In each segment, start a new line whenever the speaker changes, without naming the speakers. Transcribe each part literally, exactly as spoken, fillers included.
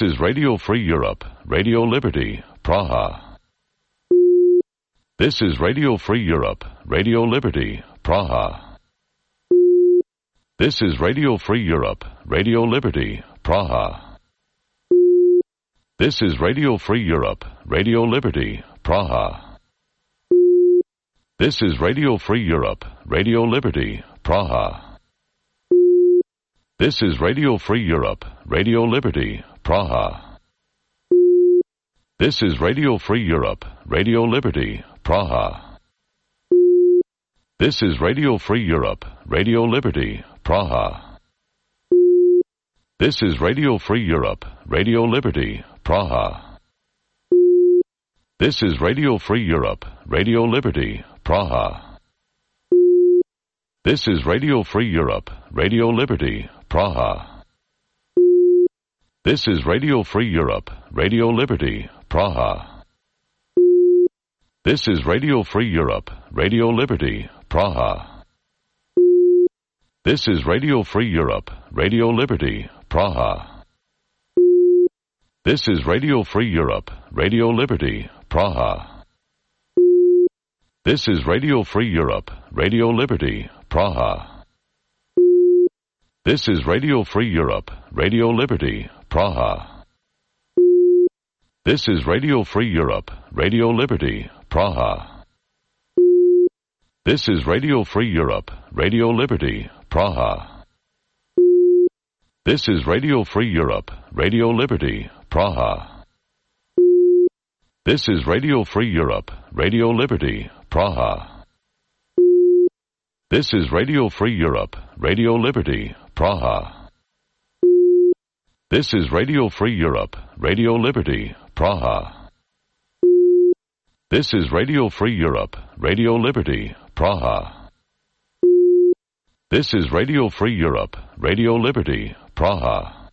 This is Radio Free Europe, Radio Liberty, Praha. This is Radio Free Europe, Radio Liberty, Praha. This is Radio Free Europe, Radio Liberty, Praha. This is Radio Free Europe, Radio Liberty, Praha. This is Radio Free Europe, Radio Liberty, Praha. This is Radio Free Europe, Radio Liberty, Praha. This is Radio Free Europe, Radio Liberty, Praha. This is Radio Free Europe, Radio Liberty, Praha. This is Radio Free Europe, Radio Liberty, Praha. This is Radio Free Europe, Radio Liberty, Praha. This is Radio Free Europe, Radio Liberty, Praha. This is Radio Free Europe, Radio Liberty, Praha. This is Radio Free Europe, Radio Liberty, Praha. This is Radio Free Europe, Radio Liberty, Praha. This is Radio Free Europe, Radio Liberty, Praha. This is Radio Free Europe, Radio Liberty, Praha. This is Radio Free Europe, Radio Liberty, Praha. This is Radio Free Europe, Radio Liberty, Praha. This is Radio Free Europe, Radio Liberty, Praha. This is Radio Free Europe, Radio Liberty, Praha. This is Radio Free Europe, Radio Liberty, Praha. This is Radio Free Europe, Radio Liberty, Praha. This is Radio Free Europe, Radio Liberty, Praha. This is Radio Free Europe, Radio Liberty, Praha. This is Radio Free Europe, Radio Liberty, Praha.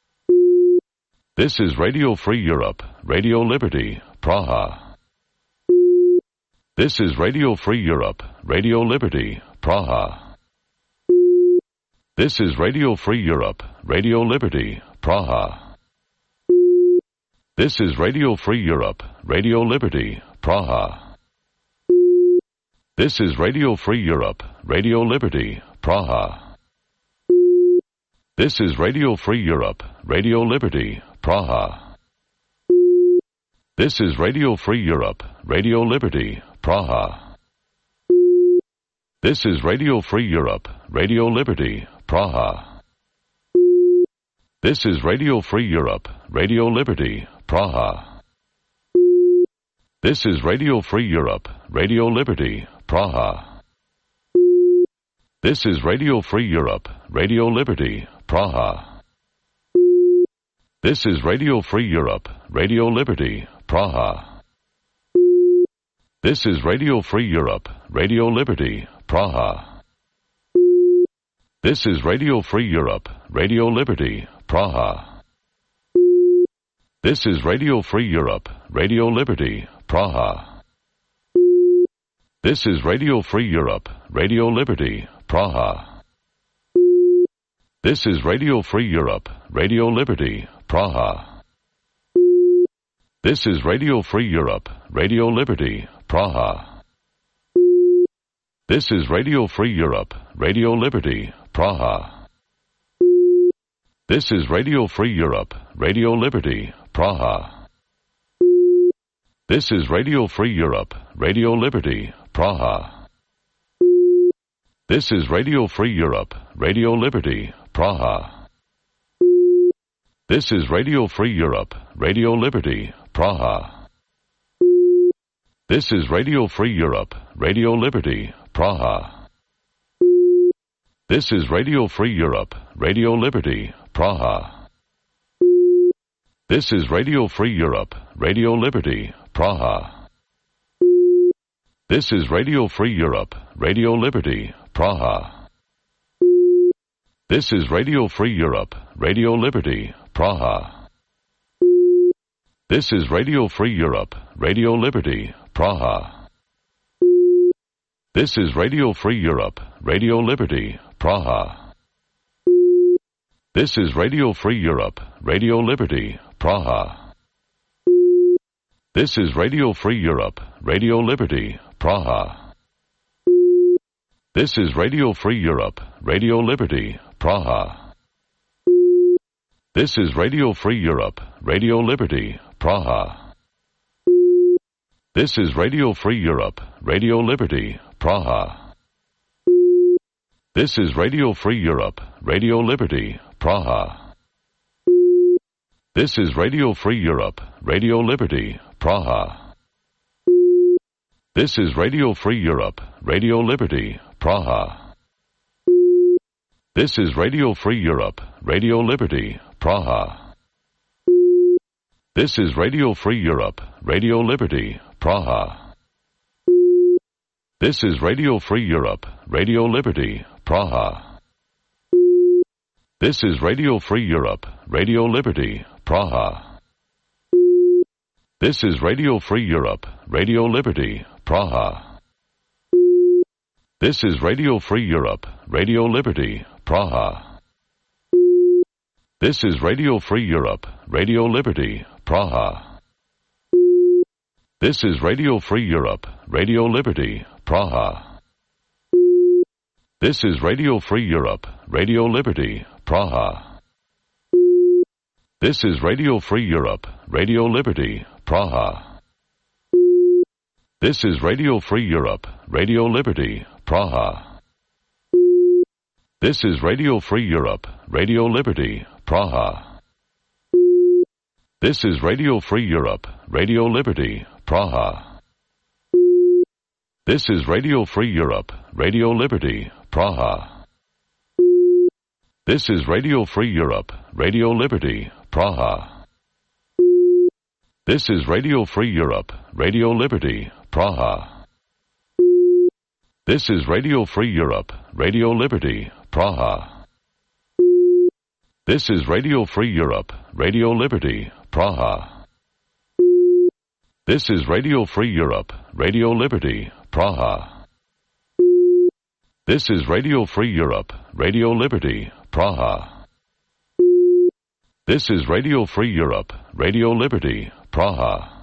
This is Radio Free Europe, Radio Liberty, Praha. This is Radio Free Europe, Radio Liberty, Praha. This is Radio Free Europe, Radio Liberty, Praha. This is Radio Free Europe, Radio Liberty, Praha. This is Radio Free Europe, Radio Liberty, Praha. This is Radio Free Europe, Radio Liberty, Praha. This is Radio Free Europe, Radio Liberty, Praha. This is Radio Free Europe, Radio Liberty, Praha. This is Radio Free Europe, Radio Liberty, Praha. This is Radio Free Europe, Radio Liberty, Praha. This is Radio Free Europe, Radio Liberty, Praha. This is Radio Free Europe, Radio Liberty, Praha. This is Radio Free Europe, Radio Liberty, Praha. This is Radio Free Europe, Radio Liberty, Praha. This is Radio Free Europe, Radio Liberty, Praha. This is Radio Free Europe, Radio Liberty, Praha. This is Radio Free Europe, Radio Liberty, Praha. This is Radio Free Europe, Radio Liberty, Praha. This is Radio Free Europe, Radio Liberty, Praha. This is Radio Free Europe, Radio Liberty, Praha. This is Radio Free Europe, Radio Liberty, Praha. This is Radio Free Europe, Radio Liberty, Praha. This is Radio Free Europe, Radio Liberty, Praha. This is Radio Free Europe, Radio Liberty, Praha. This is Radio Free Europe, Radio Liberty, Praha. This is Radio Free Europe, Radio Liberty, Praha. This is Radio Free Europe, Radio Liberty, Praha. This is Radio Free Europe, Radio Liberty, Praha. This is Radio Free Europe, Radio Liberty, Praha. This is Radio Free Europe, Radio Liberty, Praha. This is Radio Free Europe, Radio Liberty, Praha. This is Radio Free Europe, Radio Liberty, Praha. This is Radio Free Europe, Radio Liberty, Praha. This is Radio Free Europe, Radio Liberty, Praha. This is Radio Free Europe, Radio Liberty, Praha. This is Radio Free Europe, Radio Liberty, Praha. This is Radio Free Europe, Radio Liberty, Praha. This is Radio Free Europe, Radio Liberty, Praha. This is Radio Free Europe, Radio Liberty, Praha. This is Radio Free Europe, Radio Liberty, Praha. This is Radio Free Europe, Radio Liberty, Praha. This is Radio Free Europe, Radio Liberty, Praha. This is Radio Free Europe, Radio Liberty, Praha. This is Radio Free Europe, Radio Liberty, Praha. This is Radio Free Europe, Radio Liberty, Praha. This is Radio Free Europe, Radio Liberty, Praha. This is Radio Free Europe, Radio Liberty, Praha. This is Radio Free Europe, Radio Liberty, Praha. This is Radio Free Europe, Radio Liberty, Praha. This is Radio Free Europe, Radio Liberty, Praha. This is Radio Free Europe, Radio Liberty, Praha. This is Radio Free Europe, Radio Liberty, Praha. This is Radio Free Europe, Radio Liberty, Praha. This is Radio Free Europe, Radio Liberty, Praha. This is Radio Free Europe, Radio Liberty, Praha. This is Radio Free Europe, Radio Liberty, Praha. This is Radio Free Europe, Radio Liberty, Praha. This is Radio Free Europe, Radio Liberty, Praha. This is Radio Free Europe, Radio Liberty, Praha.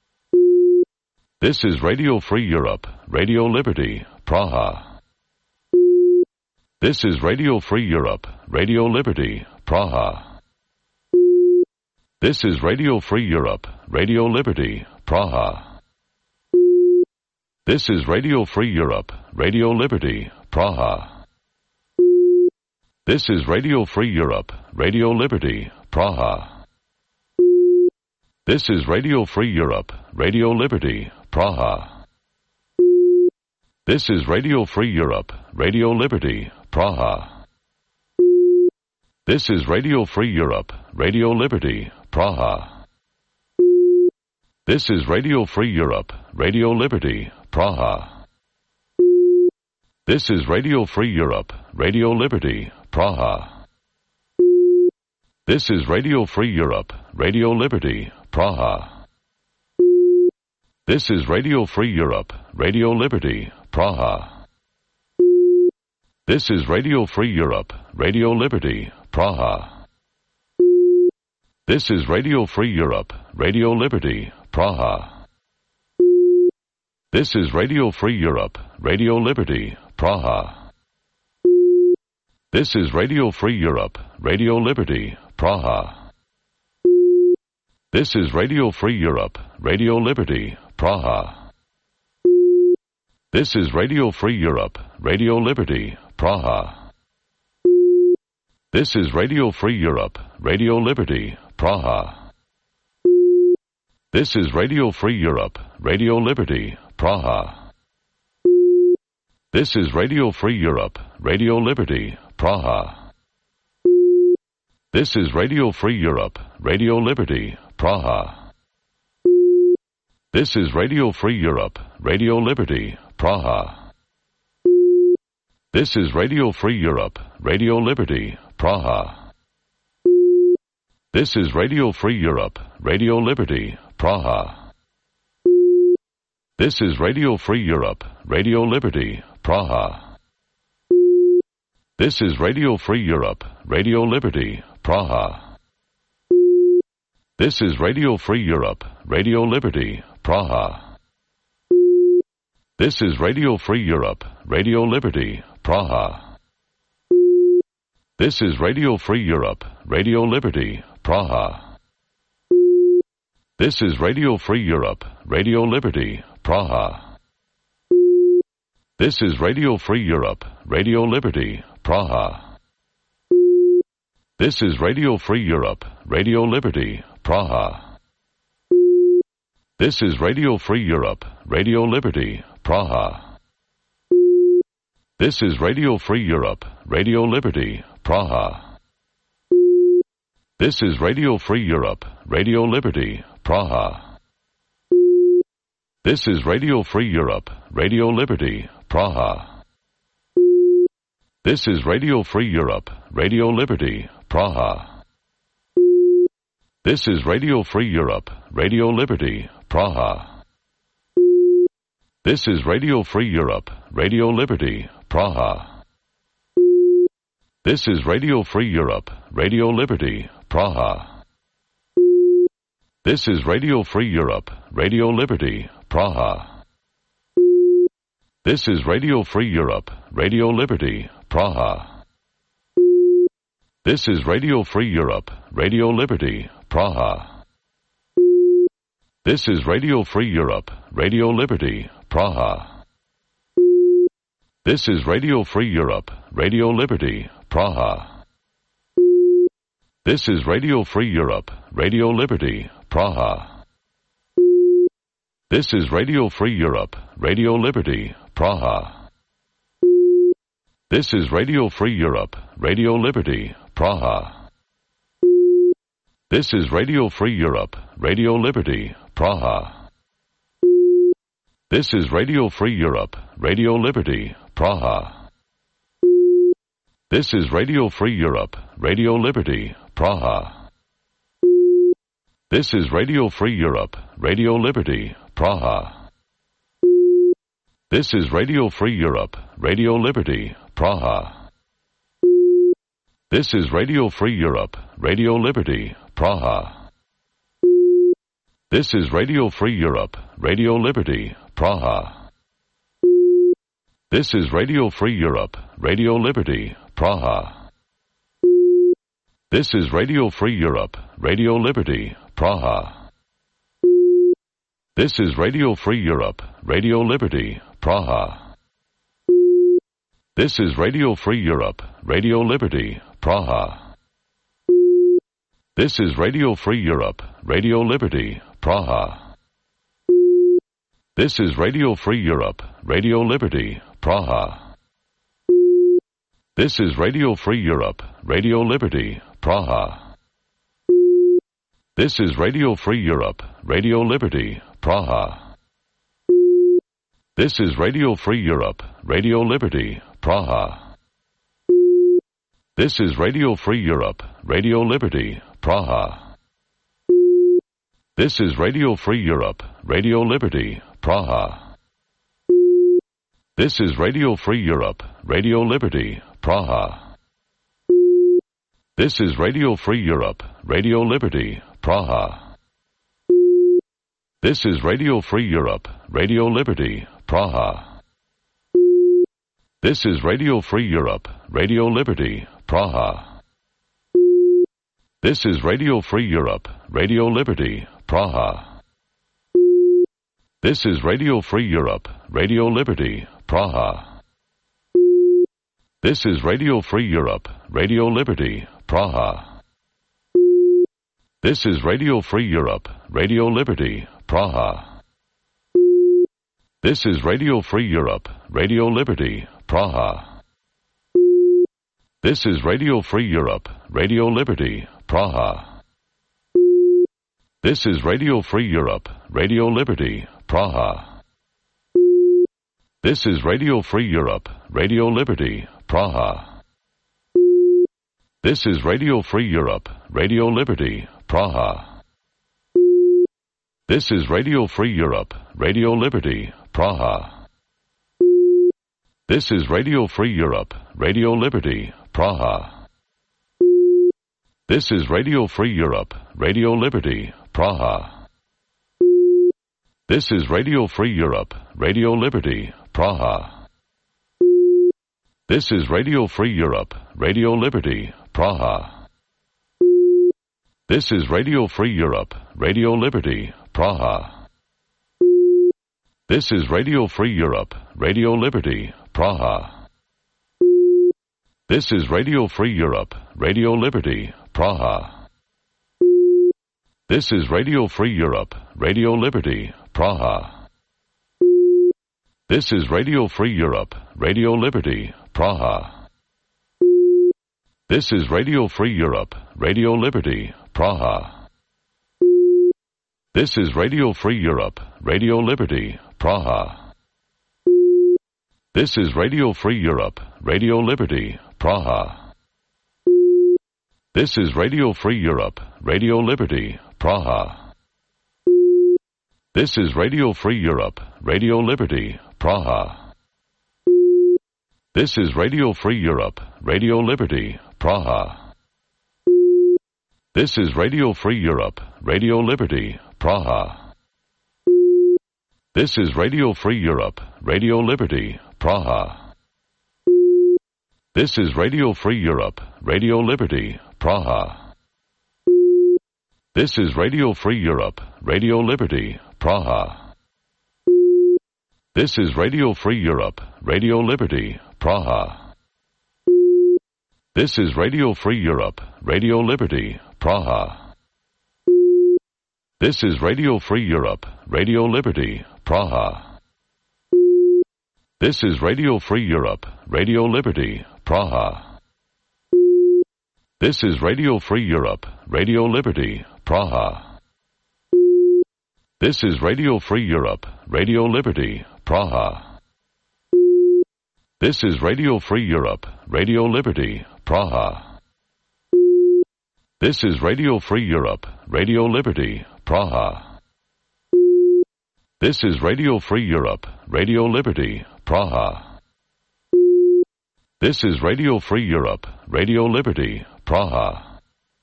This is Radio Free Europe, Radio Liberty, Praha. This is Radio Free Europe, Radio Liberty, Praha. This is Radio Free Europe, Radio Liberty, Praha. This is Radio Free Europe, Radio Liberty, Praha. This is Radio Free Europe, Radio Liberty, Praha. This is Radio Free Europe, Radio Liberty, Praha. This is Radio Free Europe, Radio Liberty, Praha. This is Radio Free Europe, Radio Liberty, Praha. This is Radio Free Europe, Radio Liberty, Praha. This is Radio Free Europe, Radio Liberty, Praha. This is Radio Free Europe, Radio Liberty, Praha. This is Radio Free Europe, Radio Liberty, Praha. This is Radio Free Europe, Radio Liberty, Praha. This is Radio Free Europe, Radio Liberty, Praha. This is Radio Free Europe, Radio Liberty, Praha. This is Radio Free Europe, Radio Liberty, Praha. This is Radio Free Europe, Radio Liberty, Praha. This is Radio Free Europe, Radio Liberty, Praha. This is Radio Free Europe, Radio Liberty, Praha. This is Radio Free Europe, Radio Liberty, Praha. This is Radio Free Europe, Radio Liberty, Praha. This is Radio Free Europe, Radio Liberty, Praha. This is Radio Free Europe, Radio Liberty, Praha. This is Radio Free Europe, Radio Liberty, Praha. This is Radio Free Europe, Radio Liberty, Praha. This is Radio Free Europe, Radio Liberty, Praha. This is Radio Free Europe, Radio Liberty, Praha. This is Radio Free Europe, Radio Liberty, Praha. This is Radio Free Europe, Radio Liberty, Praha. This is Radio Free Europe, Radio Liberty, Praha. This is Radio Free Europe, Radio Liberty, Praha. This is Radio Free Europe, Radio Liberty, Praha. This is Radio Free Europe, Radio Liberty, Praha. This is Radio Free Europe, Radio Liberty, Praha. This is Radio Free Europe, Radio Liberty, Praha. This is Radio Free Europe, Radio Liberty, Praha. This is Radio Free Europe, Radio Liberty, Praha. This is Radio Free Europe, Radio Liberty, Praha. This is Radio Free Europe, Radio Liberty, Praha. This is Radio Free Europe, Radio Liberty, Praha. This is Radio Free Europe, Radio Liberty, Praha. This is Radio Free Europe, Radio Liberty, Praha. This is Radio Free Europe, Radio Liberty, Praha. This is Radio Free Europe, Radio Liberty, Praha. This is Radio Free Europe, Radio Liberty, Praha. This is Radio Free Europe, Radio Liberty, Praha. This is Radio Free Europe, Radio Liberty, Praha. This is Radio Free Europe, Radio Liberty, Praha. This is Radio Free Europe, Radio Liberty, Praha. This is Radio Free Europe, Radio Liberty, Praha. This is Radio Free Europe, Radio Liberty, Praha. This is Radio Free Europe, Radio Liberty, Praha. This is Radio Free Europe, Radio Liberty, Praha. This is Radio Free Europe, Radio Liberty, Praha. This is Radio Free Europe, Radio Liberty, Praha. This is Radio Free Europe, Radio Liberty, Praha. This is Radio Free Europe, Radio Liberty, Praha. This is Radio Free Europe, Radio Liberty, Praha. This is Radio Free Europe, Radio Liberty, Praha. This is Radio Free Europe, Radio Liberty, Praha. This is Radio Free Europe, Radio Liberty, Praha. This is Radio Free Europe, Radio Liberty, Praha. This is Radio Free Europe, Radio Liberty, Praha. This is Radio Free Europe, Radio Liberty, Praha. This is Radio Free Europe, Radio Liberty, Praha. This is Radio Free Europe, Radio Liberty, Praha. This is Radio Free Europe, Radio Liberty, Praha. This is Radio Free Europe, Radio Liberty, Praha. This is Radio Free Europe, Radio Liberty, Praha. This is Radio Free Europe, Radio Liberty, Praha. This is Radio Free Europe, Radio Liberty, Praha. This is Radio Free Europe, Radio Liberty, Praha. This is Radio Free Europe, Radio Liberty, Praha. This is Radio Free Europe, Radio Liberty, Praha. This is Radio Free Europe, Radio Liberty, Praha. This is Radio Free Europe, Radio Liberty, Praha. This is Radio Free Europe, Radio Liberty, Praha. This is Radio Free Europe, Radio Liberty, Praha. This is Radio Free Europe, Radio Liberty, Praha. This is Radio Free Europe, Radio Liberty, Praha. This is Radio Free Europe, Radio Liberty, Praha. This is Radio Free Europe, Radio Liberty, Praha. This is Radio Free Europe, Radio Liberty, Praha. This is Radio Free Europe, Radio Liberty, Praha. This is Radio Free Europe, Radio Liberty, Praha. This is Radio Free Europe, Radio Liberty, Praha. This is Radio Free Europe, Radio Liberty, Praha. This is Radio Free Europe, Radio Liberty, Praha. This is Radio Free Europe, Radio Liberty, Praha. This is Radio Free Europe, Radio Liberty, Praha. This is Radio Free Europe, Radio Liberty, Praha. This is Radio Free Europe, Radio Liberty, Praha. This is Radio Free Europe, Radio Liberty, Praha. This is Radio Free Europe, Radio Liberty, Praha. This is Radio Free Europe, Radio Liberty, Praha. This is Radio Free Europe, Radio Liberty, Praha. This is Radio Free Europe, Radio Liberty, Praha. This is Radio Free Europe, Radio Liberty, Praha. This is Radio Free Europe, Radio Liberty, Praha. This is Radio Free Europe, Radio Liberty, Praha. This is Radio Free Europe, Radio Liberty, Praha. This is Radio Free Europe, Radio Liberty, Praha. This is Radio Free Europe, Radio Liberty, Praha. This is Radio Free Europe, Radio Liberty, Praha. This is Radio Free Europe, Radio Liberty, Praha. This is Radio Free Europe, Radio Liberty, Praha. This is Radio Free Europe, Radio Liberty, Praha. This is Radio Free Europe, Radio Liberty, Praha. This is Radio Free Europe, Radio Liberty, Praha. This is Radio Free Europe, Radio Liberty, Praha.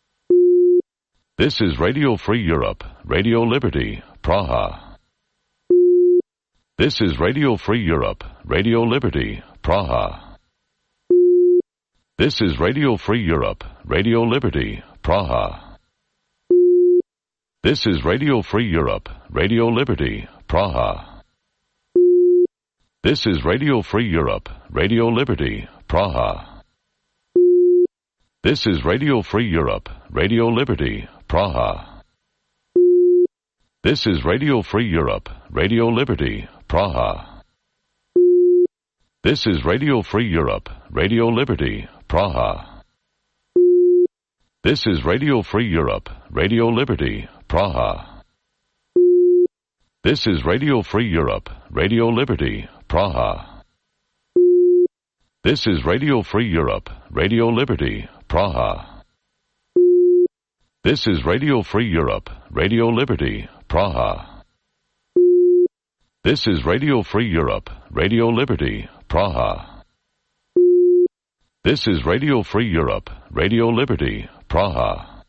This is Radio Free Europe, Radio Liberty, Praha. This is Radio Free Europe, Radio Liberty, Praha. This is Radio Free Europe, Radio Liberty, Praha. This is Radio Free Europe, Radio Liberty, Praha. This is Radio Free Europe, Radio Liberty, Praha. This is Radio Free Europe, Radio Liberty, Praha. This is Radio Free Europe, Radio Liberty, Praha. This is Radio Free Europe, Radio Liberty, Praha. This is Radio Free Europe, Radio Liberty, Praha. This is Radio Free Europe, Radio Liberty, Praha. This is Radio Free Europe, Radio Liberty, Praha. This is Radio Free Europe, Radio Liberty, Praha. This is Radio Free Europe, Radio Liberty, Praha. This is Radio Free Europe, Radio Liberty, Praha.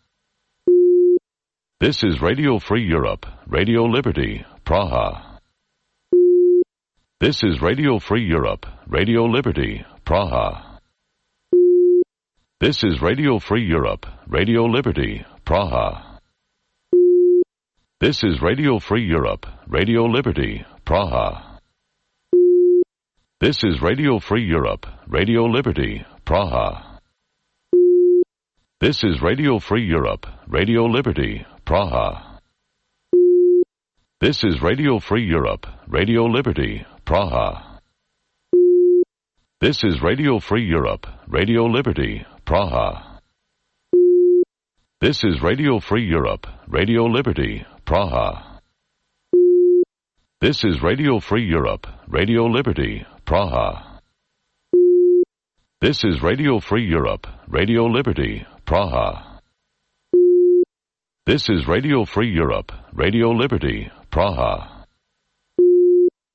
This is Radio Free Europe, Radio Liberty, Praha. This is Radio Free Europe, Radio Liberty, Praha. This is Radio Free Europe, Radio Liberty, Praha. This is Radio Free Europe, Radio Liberty, Praha. This is Radio Free Europe, Radio Liberty, Praha. This is Radio Free Europe, Radio Liberty, Praha. This is Radio Free Europe, Radio Liberty, Praha. This is Radio Free Europe, Radio Liberty, Praha. This is Radio Free Europe, Radio Liberty, Praha. This is Radio Free Europe, Radio Liberty, Praha. This is Radio Free Europe, Radio Liberty, Praha. This is Radio Free Europe, Radio Liberty, Praha.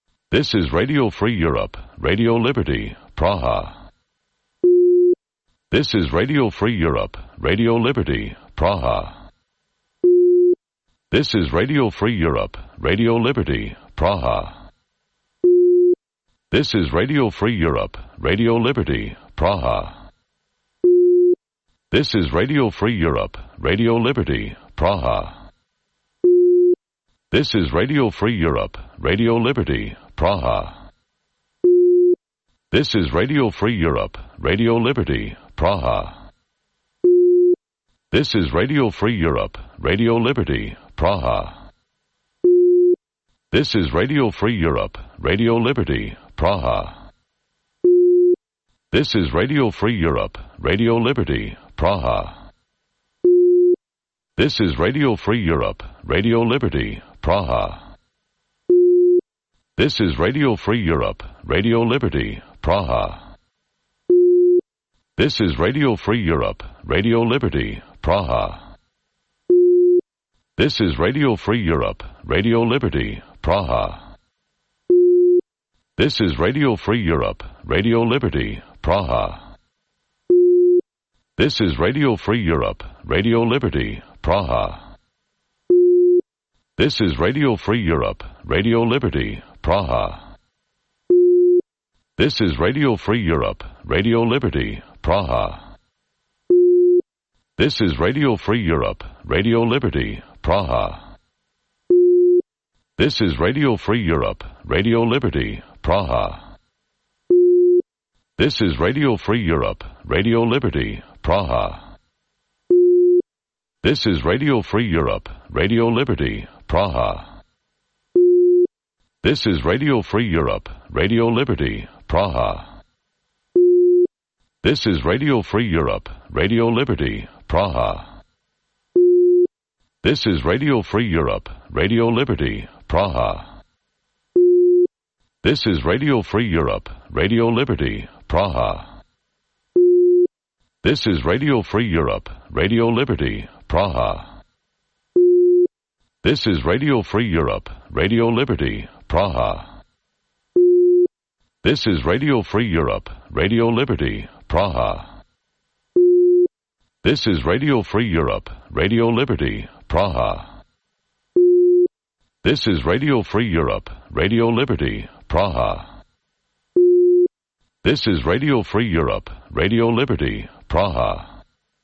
This is Radio Free Europe, Radio Liberty, Praha. This is Radio Free Europe, Radio Liberty, Praha. This is Radio Free Europe, Radio Liberty, Praha. This is Radio Free Europe, Radio Liberty, Praha. This is Radio Free Europe, Radio Liberty, Praha. This is Radio Free Europe, Radio Liberty, Praha. This is Radio Free Europe, Radio Liberty, Praha. This is Radio Free Europe, Radio Liberty, Praha. This is Radio Free Europe, Radio Liberty, Praha. This is Radio Free Europe, Radio Liberty, Praha. This is Radio Free Europe, Radio Liberty, Praha. This is Radio Free Europe, Radio Liberty, Praha. This is Radio Free Europe, Radio Liberty, Praha. This is Radio Free Europe, Radio Liberty, Praha. This is Radio Free Europe, Radio Liberty, Praha. This is Radio Free Europe, Radio Liberty, Praha. This is Radio Free Europe, Radio Liberty, Praha. This is Radio Free Europe, Radio Liberty, Praha. This is Radio Free Europe, Radio Liberty, Praha. This is Radio Free Europe, Radio Liberty, Praha. This is Radio Free Europe, Radio Liberty, Praha. This is Radio Free Europe, Radio Liberty, Praha. This is Radio Free Europe, Radio Liberty, Praha. This is Radio Free Europe, Radio Liberty, Praha. This is Radio Free Europe, Radio Liberty, Praha. This is Radio Free Europe, Radio Liberty, Praha. This is Radio Free Europe, Radio Liberty, Praha. This is Radio Free Europe, Radio Liberty, Praha. This is Radio Free Europe, Radio Liberty, Praha. This is Radio Free Europe, Radio Liberty, Praha. This is Radio Free Europe, Radio Liberty, Praha. This is Radio Free Europe, Radio Liberty, Praha.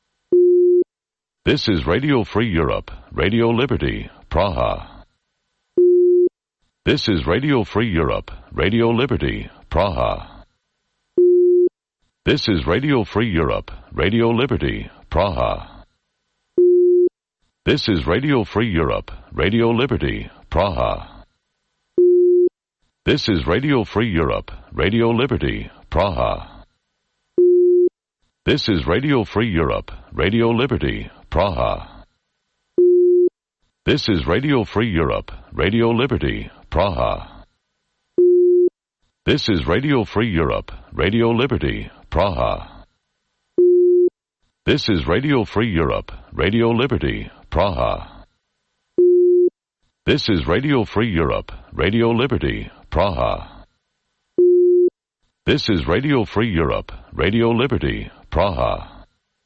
This is Radio Free Europe, Radio Liberty, Praha. This is Radio Free Europe, Radio Liberty, Praha. This is Radio Free Europe, Radio Liberty, Praha. This is Radio Free Europe, Radio Liberty, Praha. This is Radio Free Europe, Radio Liberty, Praha. This is Radio Free Europe, Radio Liberty, Praha. This is Radio Free Europe, Radio Liberty, Praha. This is Radio Free Europe, Radio Liberty, Praha. This is Radio Free Europe, Radio Liberty, Praha. This is Radio Free Europe, Radio Liberty, Praha. This is Radio Free Europe, Radio Liberty, Praha.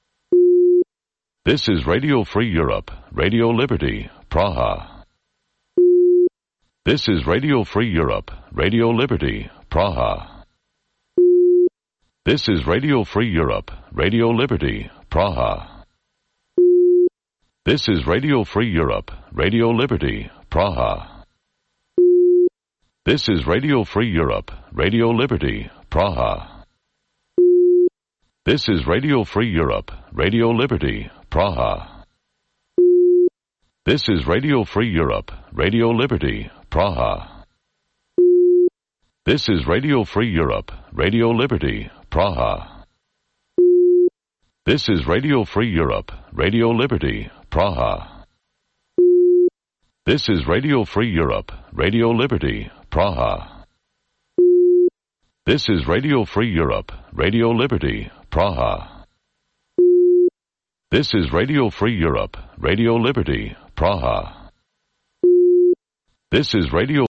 This is Radio Free Europe, Radio Liberty, Praha. This is Radio Free Europe, Radio Liberty, Praha. This is Radio Free Europe, Radio Liberty, Praha. This is Radio Free Europe, Radio Liberty, Praha. This is Radio Free Europe, Radio Liberty, Praha. This is Radio Free Europe, Radio Liberty, Praha. This is Radio Free Europe, Radio Liberty, Praha. This is Radio Free Europe, Radio Liberty, Praha. This is Radio Free Europe, Radio Liberty, Praha. This is Radio Free Europe, Radio Liberty, Praha. This is Radio Free Europe, Radio Liberty, Praha. This is Radio Free Europe, Radio Liberty, Praha. This is Radio